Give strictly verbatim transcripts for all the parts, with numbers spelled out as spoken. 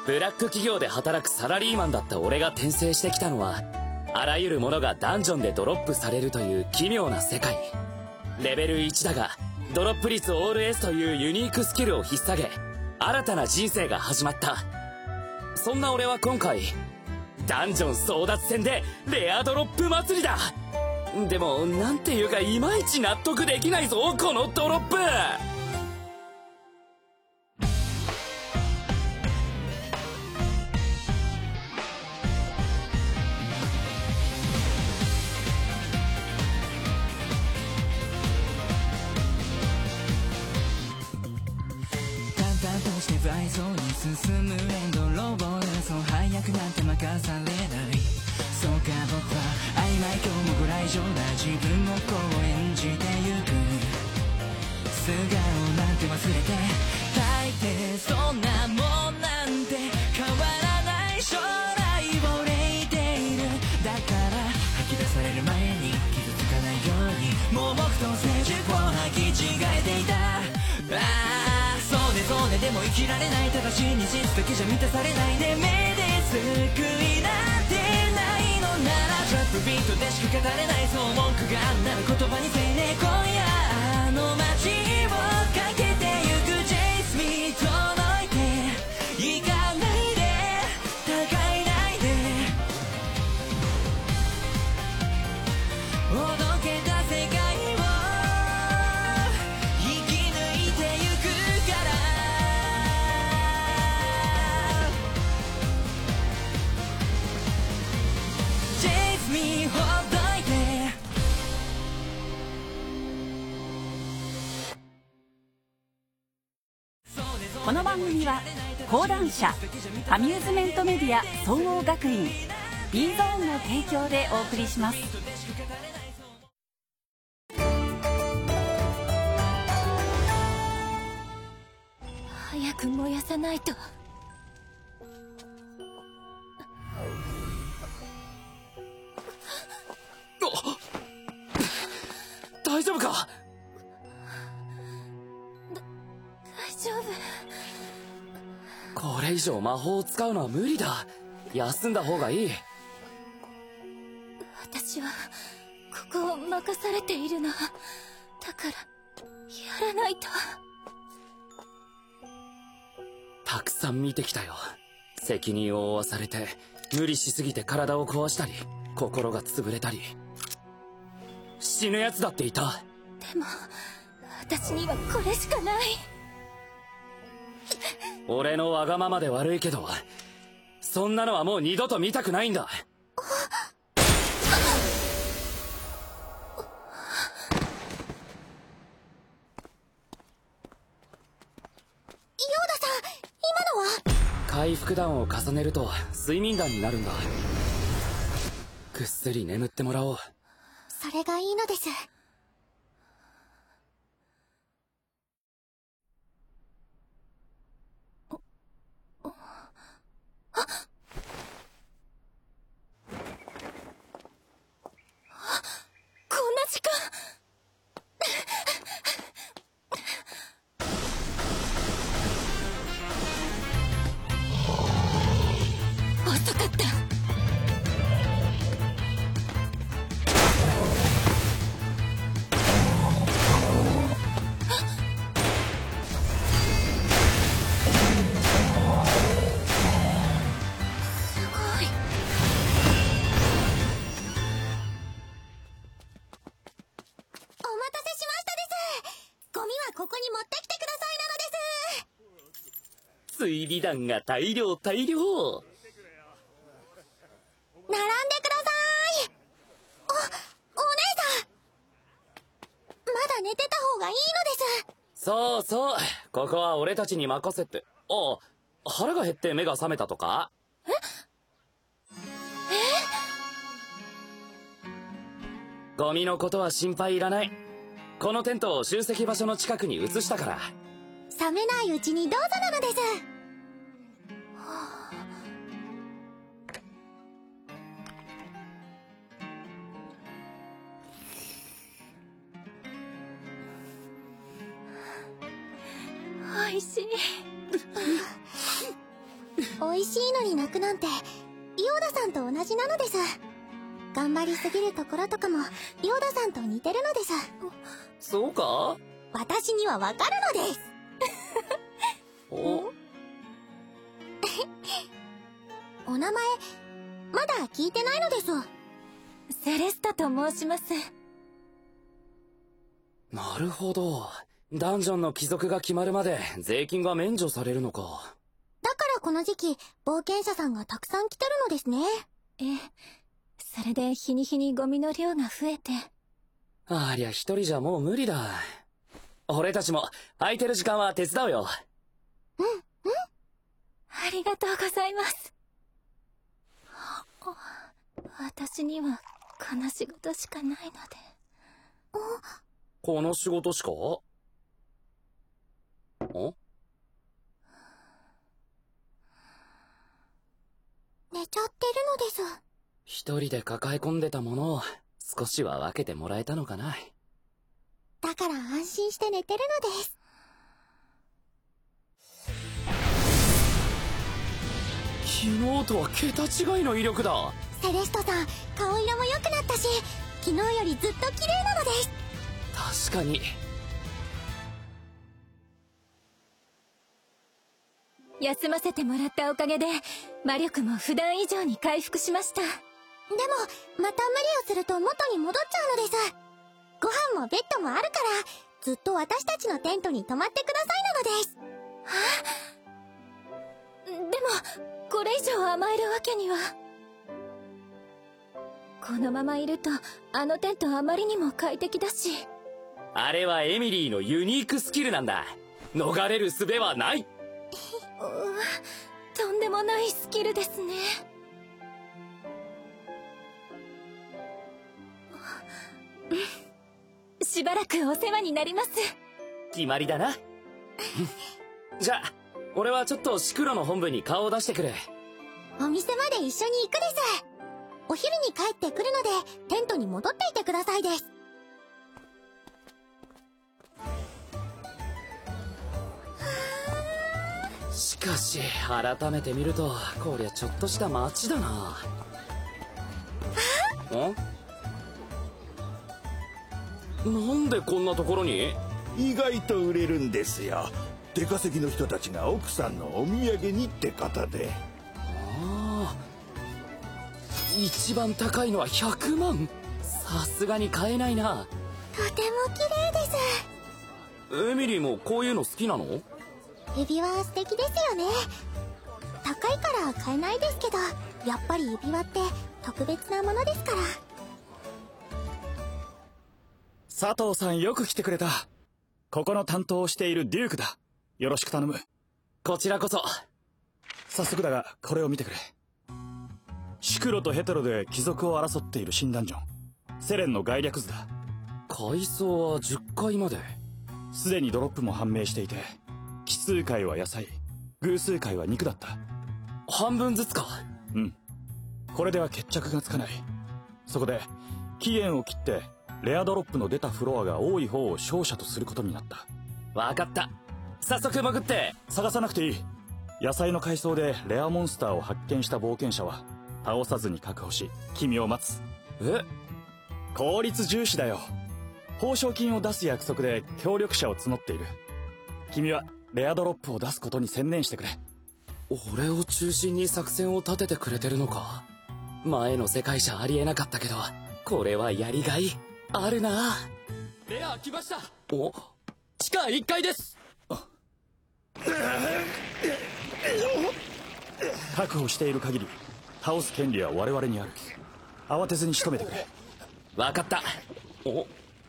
ブラック企業で働くサラリーマンだった俺が転生してきたのは、あらゆるものがダンジョンでドロップされるという奇妙な世界。レベルいちだがドロップ率オール S というユニークスキルを引っ提げ、新たな人生が始まった。そんな俺は今回ダンジョン争奪戦でレアドロップ祭りだ。でもなんていうかいまいち納得できないぞこのドロップ。 不愛想に進むエンドローボル、そう早くなんて任されない。そうか僕は曖昧今日もご来場だ。自分をこう演じてゆく。素顔なんて忘れて、大抵そんなもんなんて変わらない将来を憂いている。だから吐き出される前に傷つかないように盲目と成熟を履き違えていた。ああそうねそうね、でも生きられない。ただ真実だけじゃ満たされないで、目で救いなんてないのならトラップビートでしか語れない。そう文句があるなら言葉にせいね。今夜あの街を駆けてゆく Chase me 届いて行かないで高いないでおどけた世界を生き抜いてゆくから。Chase me ほどいて。 この番組は講談社アミューズメントメディア総合学院 B ゾーンの提供でお送りします。 早く燃やさないと。 大丈夫か？ 大丈夫。 これ以上魔法を使うのは無理だ。休んだ方がいい。 私はここを任されているの。だからやらないと。 たくさん見てきたよ。責任を負わされて無理しすぎて体を壊したり心が潰れたり、死ぬやつだっていた。 でも私にはこれしかない。 俺のわがままで悪いけど、そんなのはもう二度と見たくないんだ。 ヨーダさん、今のは？ 回復弾を重ねると睡眠弾になるんだ。ぐっすり眠ってもらおう。 それがいいのです。あっ、こんな時間。遅かった。 追尾弾が大量大量。 並んでください。お、お姉さん。まだ寝てた方がいいのです。 そうそう、ここは俺たちに任せて。ああ、腹が減って目が覚めたとか？ え？え？ ゴミのことは心配いらない。このテントを集積場所の近くに移したから。 冷めないうちにどうぞなのです。おいしい。お美味しいのに泣くなんてヨーダさんと同じなのです。頑張りすぎるところとかもヨーダさんと似てるのです。 そうか？ 私にはわかるのです。 おお名前まだ聞いてないのです。 セレスタと申します。 なるほど。ダンジョンの帰属が決まるまで税金が免除されるのか。 だからこの時期冒険者さんがたくさん来てるのですね。 ええ、それで日に日にゴミの量が増えて。 ありゃ一人じゃもう無理だ。俺たちも空いてる時間は手伝うよ。 うんうん。 ありがとうございます。私にはこの仕事しかないので。 この仕事しか？お？ 寝ちゃってるのです。 一人で抱え込んでたものを少しは分けてもらえたのかな。 だから安心して寝てるのです。 昨日とは桁違いの威力だ。 セレストさん、顔色も良くなったし、昨日よりずっと綺麗なのです。 確かに。 休ませてもらったおかげで魔力も普段以上に回復しました。でもまた無理をすると元に戻っちゃうのです。ご飯もベッドもあるからずっと私たちのテントに泊まってくださいなのです。 はあ、でもこれ以上甘えるわけには。このままいるとあのテントあまりにも快適だし。 あれはエミリーのユニークスキルなんだ。逃れる術はない。 うわ、とんでもないスキルですね。しばらくお世話になります。 決まりだな。じゃあ俺はちょっとシクロの本部に顔を出してくる。 お店まで一緒に行くです。お昼に帰ってくるのでテントに戻っていてくださいです。 しかし改めて見るとこりゃちょっとした町だな。ん？なんでこんなところに？ 意外と売れるんですよ。出稼ぎの人たちが奥さんのお土産にってことで。 ああ、一番高いのはひゃくまん。さすがに買えないな。 とても綺麗です。 エミリーもこういうの好きなの？ 指輪素敵ですよね。高いから買えないですけど、やっぱり指輪って特別なものですから。 佐藤さんよく来てくれた。ここの担当をしているデュークだ。よろしく頼む。 こちらこそ。 早速だがこれを見てくれ。シクロとヘテロで貴族を争っている新ダンジョン、セレンの概略図だ。 階層はじゅっかいまで。 すでにドロップも判明していて、奇数回は野菜、偶数回は肉だった。 半分ずつか。 うん。これでは決着がつかない。そこで期限を切ってレアドロップの出たフロアが多い方を勝者とすることになった。 わかった。早速潜って。 探さなくていい。野菜の階層でレアモンスターを発見した冒険者は倒さずに確保し君を待つ。 え？ 効率重視だよ。報奨金を出す約束で協力者を募っている。君はレアドロップを出すことに専念してくれ。 俺を中心に作戦を立ててくれてるのか。前の世界じゃありえなかったけどこれはやりがいあるな。レア来ました。お、地下いっかいです。 確保している限り倒す権利は我々にある。慌てずに仕留めてくれ。 分かった。お、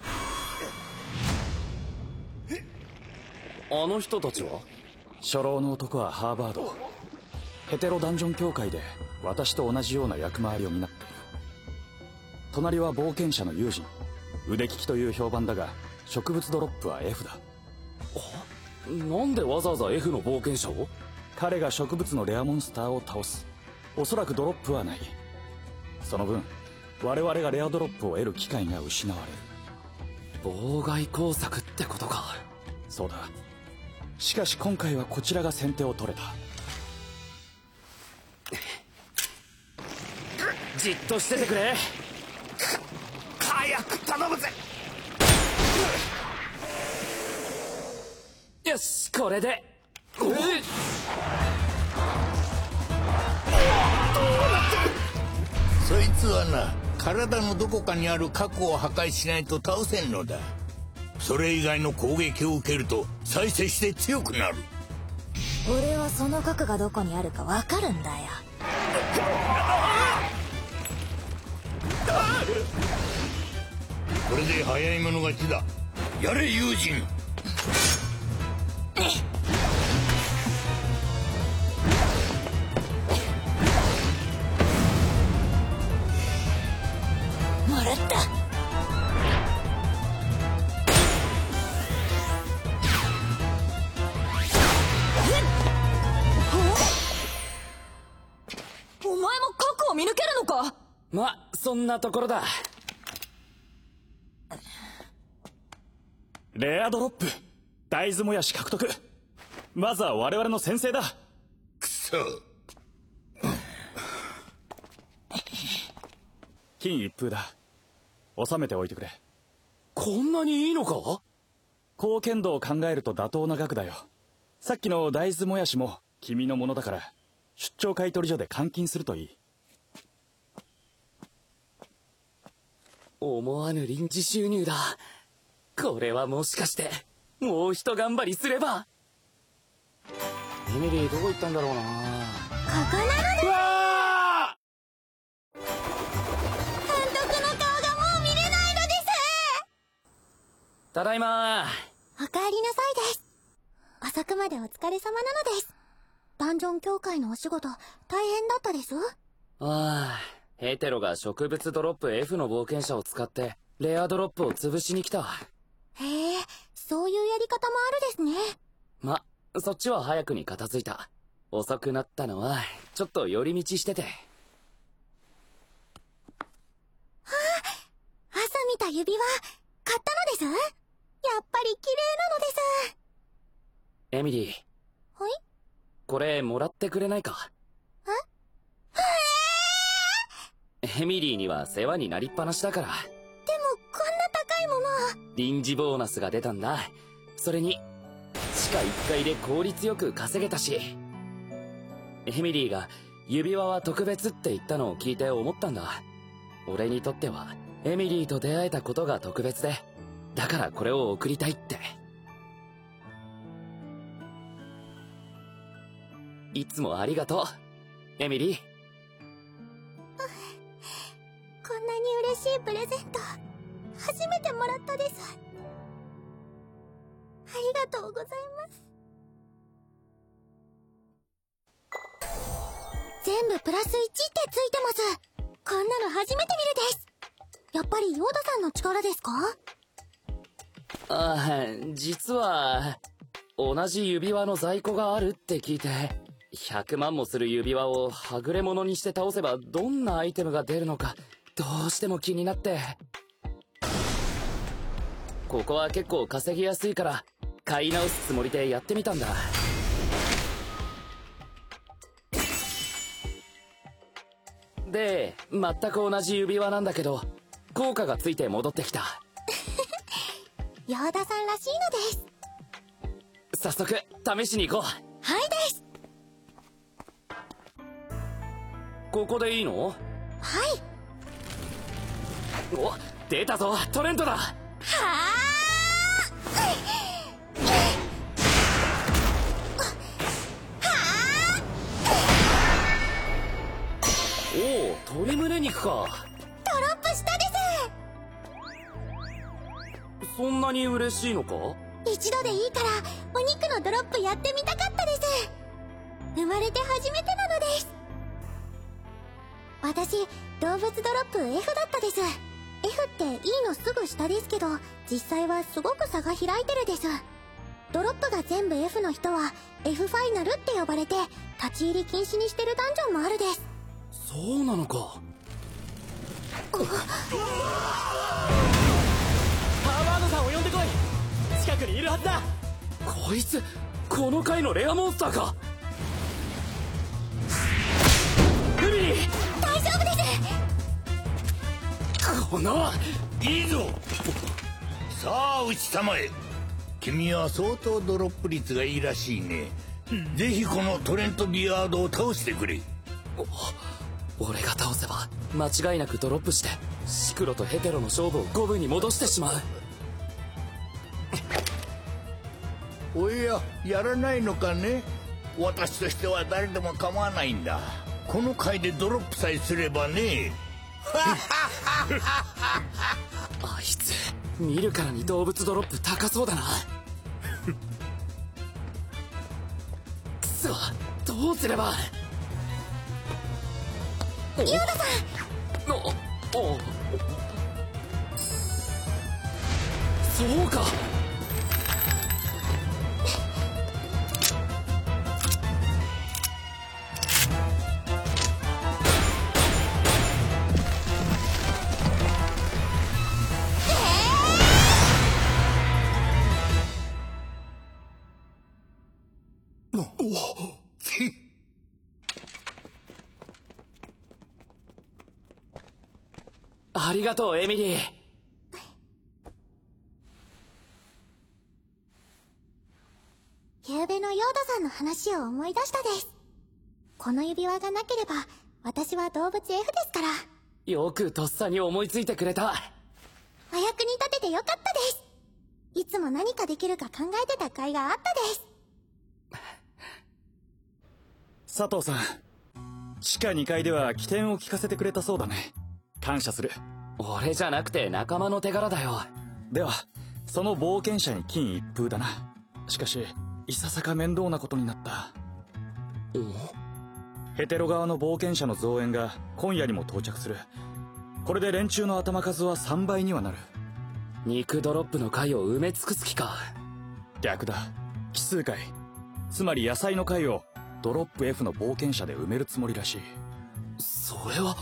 あの人たちは？ 初老の男はハーバード。ヘテロダンジョン協会で私と同じような役回りを担っている。隣は冒険者の友人、腕利きという評判だが植物ドロップは F だ。 なんでわざわざ F の冒険者を？ 彼が植物のレアモンスターを倒す。おそらくドロップはない。その分我々がレアドロップを得る機会が失われる。 妨害工作ってことか。 そうだ。しかし今回はこちらが先手を取れた。 じっとしててくれ。 早く頼むぜ。 よし、これで。うっそいつはな、体のどこかにある核を破壊しないと倒せんのだ。それ以外の攻撃を受けると再生して強くなる。 俺はその核がどこにあるかわかるんだよ。 これで早い者勝ちだ。やれ友人。 もらった。お前も核を見抜けるのか。 ま、そんなところだ。 レアドロップ、大豆もやし獲得。まずは我々の先制だ。 くそ。 金一封だ。収めておいてくれ。 こんなにいいのか。 貢献度を考えると妥当な額だよ。さっきの大豆もやしも君のものだから、出張買取所で換金するといい。 思わぬ臨時収入だ。これはもしかしてもう一頑張りすれば。エミリーどこ行ったんだろうな。 ここなのだ。 うわ監督の顔がもう見れないのです。 ただいま。 お帰りなさいです。遅くまでお疲れ様なのです。ダンジョン協会のお仕事大変だったです。 ああ、ヘテロが植物ドロップ F の冒険者を使ってレアドロップを潰しに来た。 へえ、そういうやり方もあるですね。 ま、そっちは早くに片付いた。遅くなったのはちょっと寄り道してて。はあ、朝見た指輪買ったのです。やっぱり綺麗なのです。 エミリー。 はい。 これもらってくれないか。 えエミリーには世話になりっぱなしだから。 でもこんな高いもの。 臨時ボーナスが出たんだ。それに地下いっかいで効率よく稼げたし。エミリーが指輪は特別って言ったのを聞いて思ったんだ。俺にとってはエミリーと出会えたことが特別で、だからこれを贈りたいって。いつもありがとうエミリー。 こんなに嬉しいプレゼント初めてもらったです。ありがとうございます。全部プラスいちってついてます。こんなの初めて見るです。やっぱりヨーダさんの力ですか。 ああ、実は同じ指輪の在庫があるって聞いて、ひゃくまんもする指輪をはぐれ者にして倒せばどんなアイテムが出るのかどうしても気になって。ここは結構稼ぎやすいから買い直すつもりでやってみたんだ。で、全く同じ指輪なんだけど効果がついて戻ってきた。 ヨーダさんらしいのです。 早速試しに行こう。 はいです。 ここでいいの？ はい。 お、出たぞトレントだ。 はおお、鶏胸肉か。 ドロップしたです。 そんなに嬉しいのか。 一度でいいからお肉のドロップやってみたかったです。生まれて初めてなのです。私動物ドロップ F だったです。 F って E のすぐ下ですけど実際はすごく差が開いてるです。ドロップが全部 F の人は F ファイナルって呼ばれて立ち入り禁止にしてるダンジョンもあるです。 そうなのか。 ハーバードさんを呼んでこい。近くにいるはずだ。 こいつこの回のレアモンスターか。エミリー大丈夫です。 このいいぞ。さあ内様へ。君は相当ドロップ率がいいらしいね。ぜひこのトレント・ビアードを倒してくれ。 俺が倒せば間違いなくドロップしてシクロとヘテロの勝負を五分に戻してしまう。おや、やらないのかね。私としては誰でも構わないんだ。この回でドロップさえすればね。 あいつ見るからに動物ドロップ高そうだな。くそ、どうすれば。 ヨーダさん。 おおそうか。ありがとうエミリー。 昨べのヨーダさんの話を思い出したです。この指輪がなければ私は動物 F ですから。 よくとっさに思いついてくれた。 お役に立ててよかったです。いつも何かできるか考えてた甲斐があったです。 佐藤さん、地下にかいでは起点を聞かせてくれたそうだね。感謝する。 俺じゃなくて仲間の手柄だよ。 ではその冒険者に金一封だな。しかしいささか面倒なことになった。ヘテロ側の冒険者の増援が今夜にも到着する。これで連中の頭数はさんばいにはなる。 肉ドロップの回を埋め尽くす気か。 逆だ、奇数回、つまり野菜の回をドロップ F の冒険者で埋めるつもりらしい。 それは、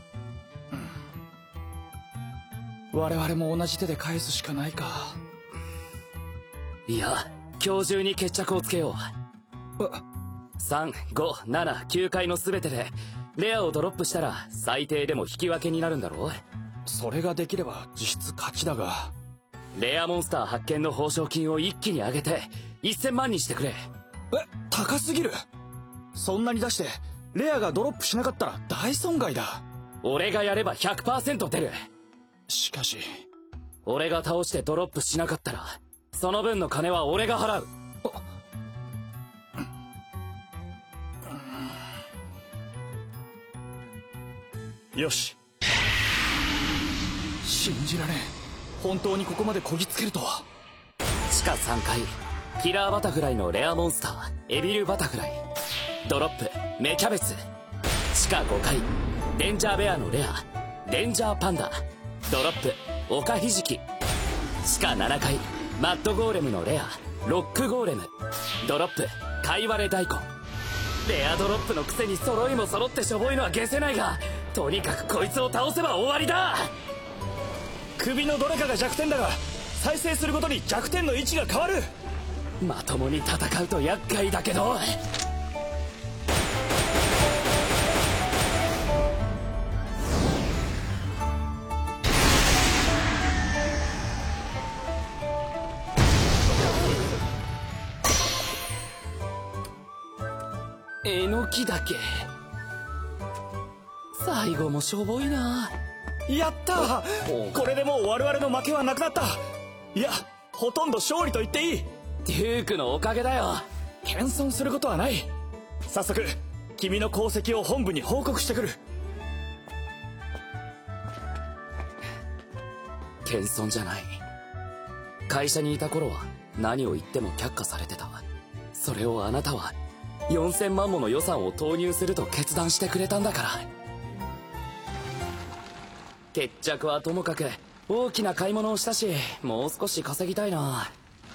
うん、我々も同じ手で返すしかないか。 いや、今日中に決着をつけよう。さん、ご、なな、きゅう回の全てでレアをドロップしたら最低でも引き分けになるんだろう。 それができれば実質勝ちだが。 レアモンスター発見の報奨金を一気に上げてせんまんにしてくれ。 え、高すぎる。そんなに出してレアがドロップしなかったら大損害だ。 俺がやれば ひゃくパーセント 出る。 しかし俺が倒してドロップしなかったらその分の金は俺が払う。 よし。信じられん。本当にここまでこぎつけるとは。 地下さんかい、キラーバタフライのレアモンスターエビルバタフライ、ドロップ芽キャベツ。地下ごかい、デンジャーベアのレアデンジャーパンダ、ドロップオカヒジキ。地下ななかい、マッドゴーレムのレアロックゴーレム、ドロップカイワレ大根。レアドロップのくせに揃いも揃ってしょぼいのは消せないが、とにかくこいつを倒せば終わりだ。 首のどれかが弱点だが、再生するごとに弱点の位置が変わる。 まともに戦うと厄介だけど。えのきだけ。最後もしょぼいな。 やったー。これでもう我々の負けはなくなった。いや、ほとんど勝利と言っていい。 デュークのおかげだよ。 謙遜することはない。早速君の功績を本部に報告してくる。 謙遜じゃない。会社にいた頃は何を言っても却下されてた。それをあなたはよんせんまんもの予算を投入すると決断してくれたんだから。決着はともかく大きな買い物をしたし、もう少し稼ぎたいな。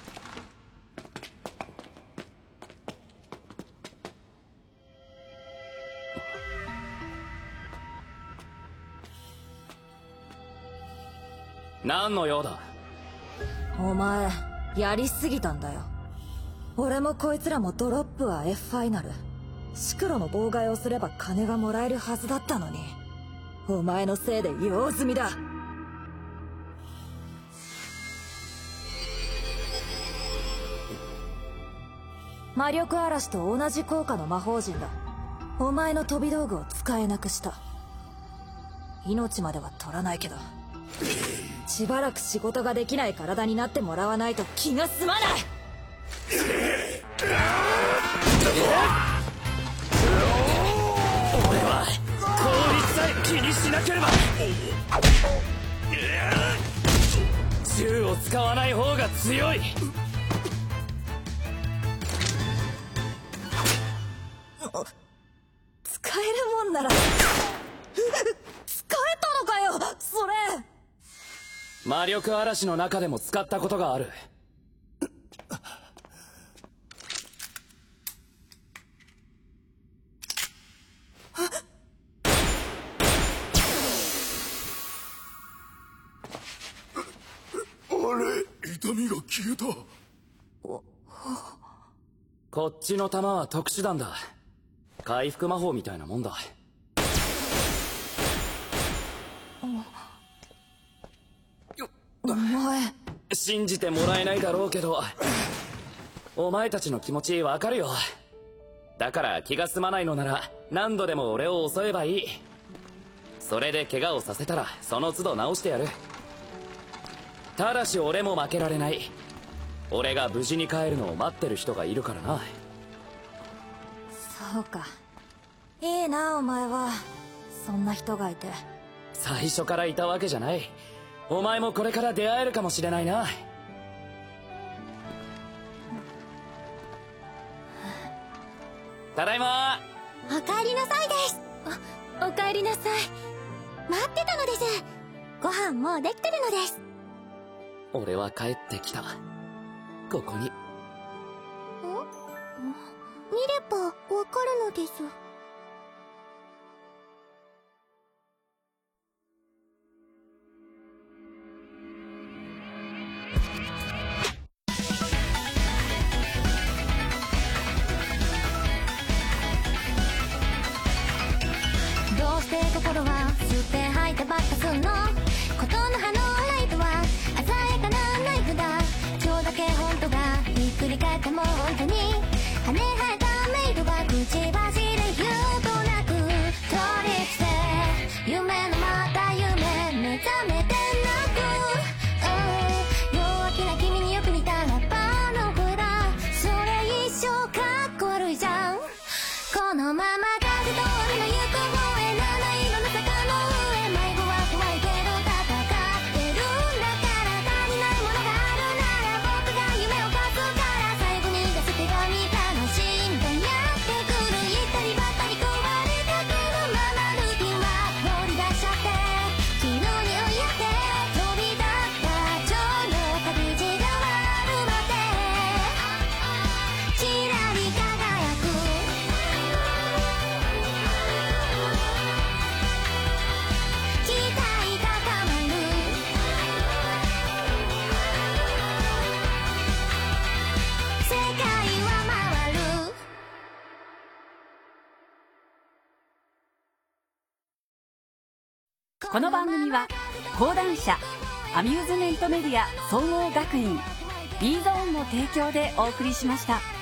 何の用だ。 お前やりすぎたんだよ。俺もこいつらもドロップは F ファイナル、シクロの妨害をすれば金がもらえるはずだったのに、お前のせいで用済みだ。 魔力嵐と同じ効果の魔法陣だ。お前の飛び道具を使えなくした。命までは取らないけど、しばらく仕事ができない体になってもらわないと気が済まない。 俺は効率さえ気にしなければ。銃を使わない方が強い。 使えるもんなら使えたのかよそれ。 魔力嵐の中でも使ったことがある。 痛みが消えた。 こっちの弾は特殊弾だ。回復魔法みたいなもんだ。 お前信じてもらえないだろうけど、お前たちの気持ちわかるよ。だから気が済まないのなら何度でも俺を襲えばいい。それで怪我をさせたらその都度直してやる。ただし俺も負けられない。俺が無事に帰るのを待ってる人がいるからな。 そうか、いいなお前は。そんな人がいて。 最初からいたわけじゃない。お前もこれから出会えるかもしれないな。ただいま。 おかえりなさいです。 お、おかえりなさい。 待ってたのです。ご飯もうできてるのです。 俺は帰ってきた。ここに。 ん？見ればわかるのです。 どうして心は吸って吐いてばっかすんの。ことの葉のライトは鮮やかなナイフだ。今日だけ本当がひっくり返っても本当に羽生えたメイドが口走る言うとなく通りして夢のまた夢目覚めてなく、うん、弱気な君によく似たラッパーの声だ。それ一生かっこ悪いじゃん。このまま風通りの行く方へ七色の坂の上迷子は怖いけど戦ってるんだから。足りないものがあるなら僕が夢を貸すから。最後に出す手紙楽しんでやってくる。行ったりばったり壊れかけるままルーティンは放り出しちゃって昨日に追いやって飛び立った蝶の旅路が終わるまでちらり輝く期待高まる世界は回る。 この番組は講談社アミューズメントメディア総合学院 B ゾーンの提供でお送りしました。